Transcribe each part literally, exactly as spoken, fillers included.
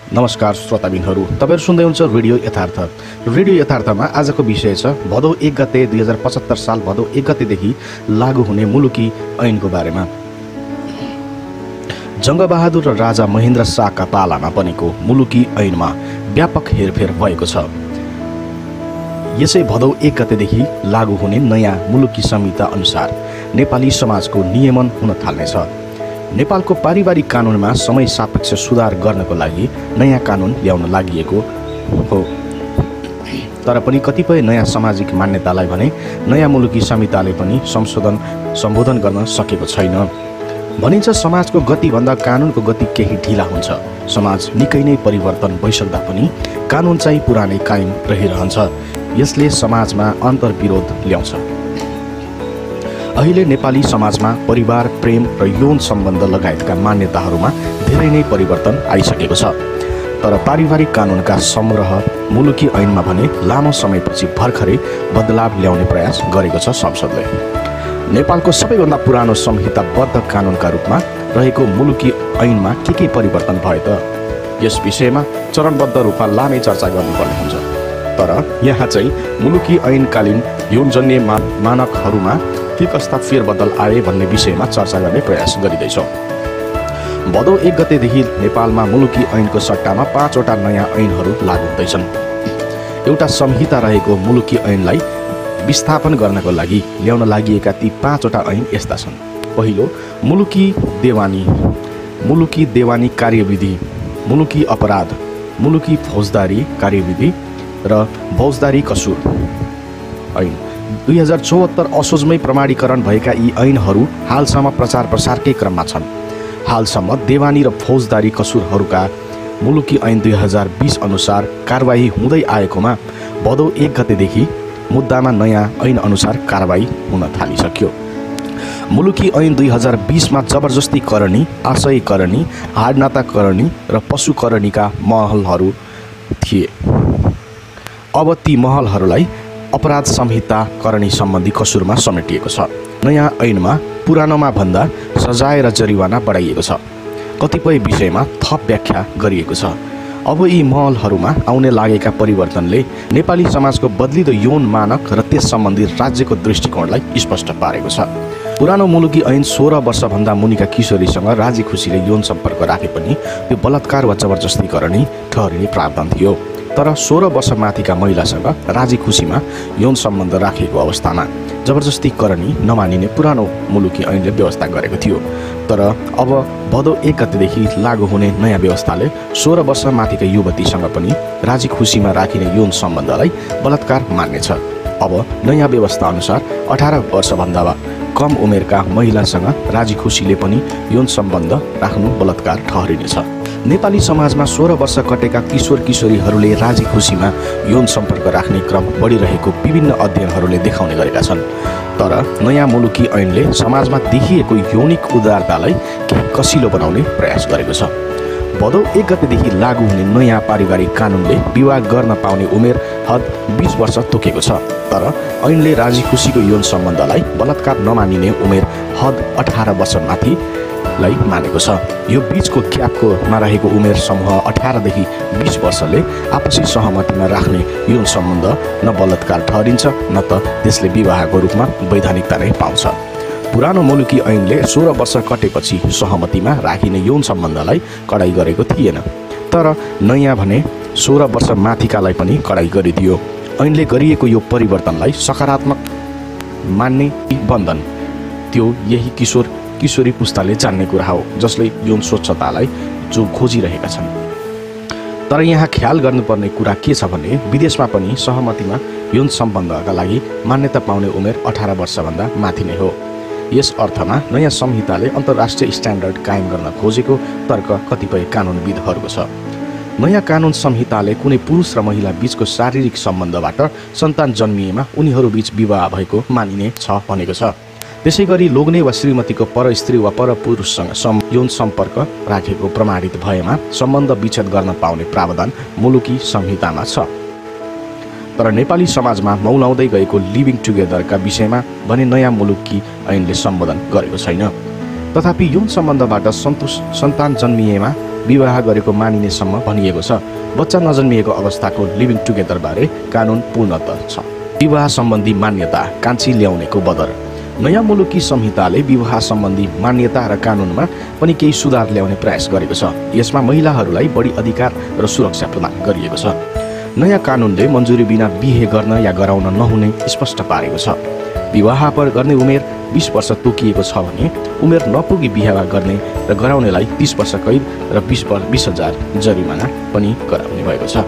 नमस्कार श्रोताबिनहरू, तपाईहरु सुन्दै हुनुहुन्छ रेडियो यथार्थ। रेडियो यथार्थमा आजको विषय छ भदौ एक गते दुई हजार पचहत्तर साल भदौ एक गतेदेखि लागू हुने मुलुकी ऐनको बारेमा। जङ्गबहादुर र राजा महेन्द्र शाहका पालामा बनेको मुलुकी ऐनमा व्यापक हेरफेर भएको छ। यसै भदौ एक गतेदेखि लागू हुने नयाँ मुलुकी संहिता अनुसार नेपाली समाजको नियमन हुन थाल्नेछ। नेपालको पारिवारिक कानुनमा समय सापेक्ष सुधार गर्नको लागि नयाँ कानुन ल्याउन लागिएको हो, तर पनि कतिपय नयाँ सामाजिक मान्यतालाई भने नयाँ मुलुकी संहिताले पनि संशोधन सम्बोधन गर्न सकेको छैन। भनिन्छ समाजको गतिभन्दा कानुनको गति केही ढिला हुन्छ। समाज निकै नै परिवर्तन भइसक्दा पनि कानुन चाहिँ पुरानै कायम रहिरहन्छ। यसले समाजमा अन्तर्विरोध ल्याउँछ। अहिले नेपाली समाजमा परिवार, प्रेम र यौन सम्बन्ध लगायतका मान्यताहरूमा धेरै नै परिवर्तन आइसकेको छ। तर पारिवारिक कानुनका संग्रह मुलुकी ऐनमा भने लामो समयपछि भर्खरै बदलाव ल्याउने प्रयास गरेको छ संसदले। नेपालको सबैभन्दा पुरानो संहिताबद्ध कानुनका रूपमा रहेको मुलुकी ऐनमा के के परिवर्तन भयो त? यस विषयमा चरणबद्ध रूपमा लामै चर्चा गर्नुपर्ने हुन्छ। तर यहाँ चाहिँ मुलुकी ऐनकालीन यौनजन्य मा मानकहरूमा के कस्ता फेरबदल आए भन्ने विषयमा चर्चा गर्ने प्रयास गरिँदैछौँ। भदौ एक गतेदेखि नेपालमा मुलुकी ऐनको सट्टामा पाँचवटा नयाँ ऐनहरू लागू हुँदैछन्। एउटा संहिता रहेको मुलुकी ऐनलाई विस्थापन गर्नको लागि ल्याउन लागिएका ती पाँचवटा ऐन यस्ता छन्। पहिलो, मुलुकी देवानी, मुलुकी देवानी कार्यविधि, मुलुकी अपराध, मुलुकी फौजदारी कार्यविधि र फौजदारी कसुर ऐन। दुई हजार चौहत्तर असोजमै प्रमाणीकरण भएका यी ऐनहरू हालसम्म प्रचार प्रसारकै क्रममा छन्। हालसम्म देवानी र फौजदारी कसुरहरूका मुलुकी ऐन दुई हजार बिस अनुसार कारबाही हुँदै आएकोमा भदौ एक गतेदेखि मुद्दामा नयाँ ऐन अनुसार कारबाही हुन थालिसक्यो। मुलुकी ऐन दुई हजार बिसमा जबरजस्ती करणी, आशय करणी, हाडनाता करणी र पशु करणीका महलहरू थिए। अब ती महलहरूलाई अपराध संहिता करणी सम्बन्धी कसुरमा समेटिएको छ। नयाँ ऐनमा पुरानोमा भन्दा सजाय र जरिवाना बढाइएको छ। कतिपय विषयमा थप व्याख्या गरिएको छ। अब यी महलहरूमा आउने लागेका परिवर्तनले नेपाली समाजको बदलिदो यौन मानक र त्यस सम्बन्धी राज्यको दृष्टिकोणलाई स्पष्ट पारेको छ। पुरानो मुलुकी ऐन सोह्र वर्षभन्दा मुनिका किशोरीसँग राजी खुसीले यौन सम्पर्क राखे पनि त्यो बलात्कार वा जबरजस्ती करणी ठहरिने प्रावधान थियो। तर सोह्र वर्ष माथिका महिलासँग राजी खुसीमा यौन सम्बन्ध राखेको अवस्थामा जबरजस्ती करणी नमानिने पुरानो मुलुकी ऐनले व्यवस्था गरेको थियो। तर अब भदौ एक गतेदेखि लागू हुने नयाँ व्यवस्थाले सोह्र वर्ष माथिका युवतीसँग पनि राजी खुसीमा राखिने यौन सम्बन्धलाई बलात्कार मान्नेछ। अब नयाँ व्यवस्था अनुसार अठार वर्षभन्दा कम उमेरका महिलासँग राजी खुसीले पनि यौन सम्बन्ध राख्नु बलात्कार ठहरिनेछ। नेपाली समाजमा सोह्र वर्ष कटेका किशोर किशोरीहरूले राजी खुसीमा यौन सम्पर्क राख्ने क्रम बढिरहेको विभिन्न अध्ययनहरूले देखाउने गरेका छन्। तर नयाँ मुलुकी ऐनले समाजमा देखिएको यौनिक उदारतालाई केही कसिलो बनाउने प्रयास गरेको छ। भदौ एक गतेदेखि लागू हुने नयाँ पारिवारिक कानुनले विवाह गर्न पाउने उमेर हद बिस वर्ष तोकेको छ। तर ऐनले राजी खुसीको यौन सम्बन्धलाई बलात्कार नमानिने उमेर हद अठार वर्षमाथि लाई मानेको छ। यो बीचको ग्यापको नरहेको उमेर समूह अठारदेखि बिस वर्षले आपसी सहमतिमा राख्ने यौन सम्बन्ध न बलात्कार ठहरिन्छ न त त्यसले विवाहको रूपमा वैधानिकता नै पाउँछ। पुरानो मुलुकी ऐनले सोह्र वर्ष कटेपछि सहमतिमा राखिने यौन सम्बन्धलाई कडाई गरेको थिएन। तर नयाँ भने सोह्र वर्ष माथिकालाई पनि कडाई गरिदियो। ऐनले गरिएको यो परिवर्तनलाई सकारात्मक मान्ने बन्धन त्यो यही किशोर किशोरी पुस्ताले जान्ने कुरा हो, जसले यौन स्वच्छतालाई जो खोजिरहेका छन्। तर यहाँ ख्याल गर्नुपर्ने कुरा के छ भने विदेशमा पनि सहमतिमा यौन सम्बन्धका लागि मान्यता पाउने उमेर अठार वर्षभन्दा माथि नै हो। यस अर्थमा नयाँ संहिताले अन्तर्राष्ट्रिय स्ट्यान्डर्ड कायम गर्न खोजेको तर्क कतिपय कानुनविदहरूको छ। नयाँ कानुन संहिताले कुनै पुरुष र महिला बीचको शारीरिक सम्बन्धबाट सन्तान जन्मिएमा उनीहरू बीच विवाह भएको मानिने छ भनेको छ। त्यसै गरी लोग्ने वा श्रीमतीको पर स्त्री वा पर पुरुषसँग सम यौन सम्पर्क राखेको प्रमाणित भएमा सम्बन्ध विच्छेद गर्न पाउने प्रावधान मुलुकी संहितामा छ। तर नेपाली समाजमा मौलाउँदै गएको लिभिङ टुगेदरका विषयमा भने नयाँ मुलुकी ऐनले सम्बोधन गरेको छैन। तथापि यौन सम्बन्धबाट सन्तुष्ट सन्तान जन्मिएमा विवाह गरेको मानिनेसम्म भनिएको छ। बच्चा नजन्मिएको अवस्थाको लिभिङ टुगेदरबारे कानुन पूर्णत छ। विवाह सम्बन्धी मान्यता कान्छी ल्याउनेको बदर। नयाँ मुलुकी संहिताले विवाह सम्बन्धी मान्यता र कानुनमा पनि केही सुधार ल्याउने प्रयास गरेको छ। यसमा महिलाहरूलाई बढी अधिकार र सुरक्षा प्रदान गरिएको छ। नयाँ कानुनले मन्जुरी बिना बिहे गर्न या गराउन नहुने स्पष्ट पारेको छ। विवाह पर गर्ने उमेर बीस वर्ष तोकिएको छ भने उमेर नपुगी बिहे गर्ने र गराउनेलाई तीस वर्ष कैद र बीस बीस हजार जरिमाना पनि गराउने भएको छ।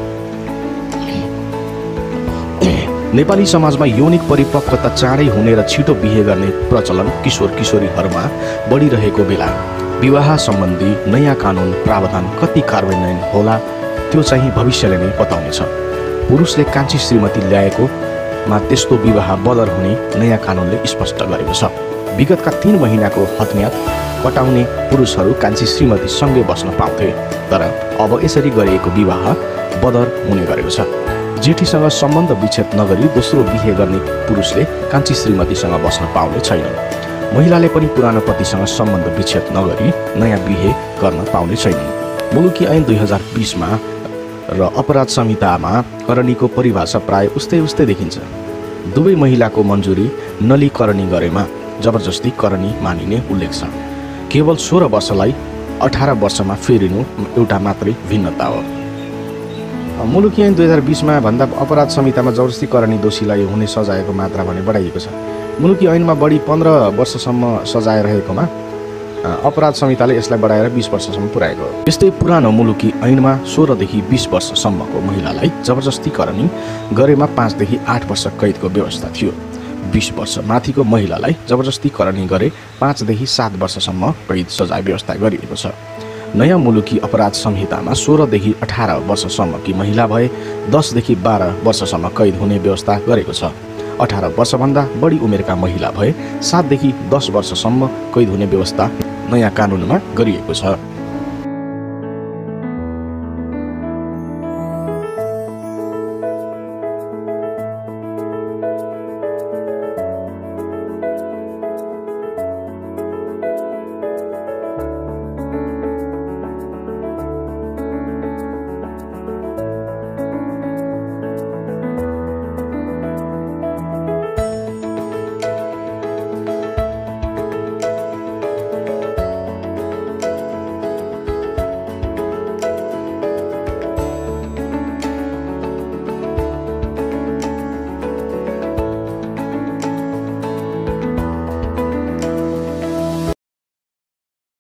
नेपाली समाजमा यौनिक परिपक्वता चाँडै हुने र छिटो बिहे गर्ने प्रचलन किशोर किशोरीहरूमा बढिरहेको बेला विवाह सम्बन्धी नयाँ कानुन प्रावधान कति कार्यान्वयन होला त्यो चाहिँ भविष्यले नै बताउनेछ। पुरुषले कान्छी श्रीमती ल्याएको मा त्यस्तो विवाह बदर हुने नयाँ कानुनले स्पष्ट गरेको छ। विगतका तीन महिनाको हदम्याद कटाउने पुरुषहरू कान्छी श्रीमती सँगै बस्न पाउँथे, तर अब यसरी गरिएको विवाह बदर हुने गरेको छ। जेठीसँग सम्बन्ध विच्छेद नगरी दोस्रो बिहे गर्ने पुरुषले कान्छी श्रीमतीसँग बस्न पाउने छैनन्। महिलाले पनि पुरानो पतिसँग सम्बन्ध विच्छेद नगरी नयाँ बिहे गर्न पाउने छैनन्। मुलुकी ऐन दुई हजार बिसमा र अपराध संहितामा करणीको परिभाषा प्राय उस्तै उस्तै देखिन्छ। दुवै महिलाको मन्जुरी नली करणी गरेमा जबरजस्ती करणी मानिने उल्लेख छ। केवल सोह्र वर्षलाई अठार वर्षमा फेरिनु एउटा मात्रै भिन्नता हो। मुलुकी ऐन दुई हजार बिसमा भन्दा अपराध संहितामा जबरजस्ती करणी दोषीलाई हुने सजायको मात्रा भने बढाइएको छ। मुलुकी ऐनमा बढी पन्ध्र वर्षसम्म सजाय रहेकोमा अपराध संहिताले यसलाई बढाएर बीस वर्षसम्म पुर्याएको हो। यस्तै पुरानो मुलुकी ऐनमा सोह्रदेखि बीस वर्षसम्मको महिलालाई जबरजस्ती करणी गरेमा पाँचदेखि आठ वर्ष कैदको व्यवस्था थियो। बीस वर्ष माथिको महिलालाई जबरजस्ती करणी गरे पाँचदेखि सात वर्षसम्म कैद सजाय व्यवस्था गरिएको छ। नयाँ मुलुकी अपराध संहितामा सोह्रदेखि अठार वर्षसम्मकी महिला भए दसदेखि बाह्र वर्षसम्म कैद हुने व्यवस्था गरेको छ। अठार वर्षभन्दा बढी उमेरका महिला भए सातदेखि दस वर्षसम्म कैद हुने व्यवस्था नयाँ कानुनमा गरिएको छ।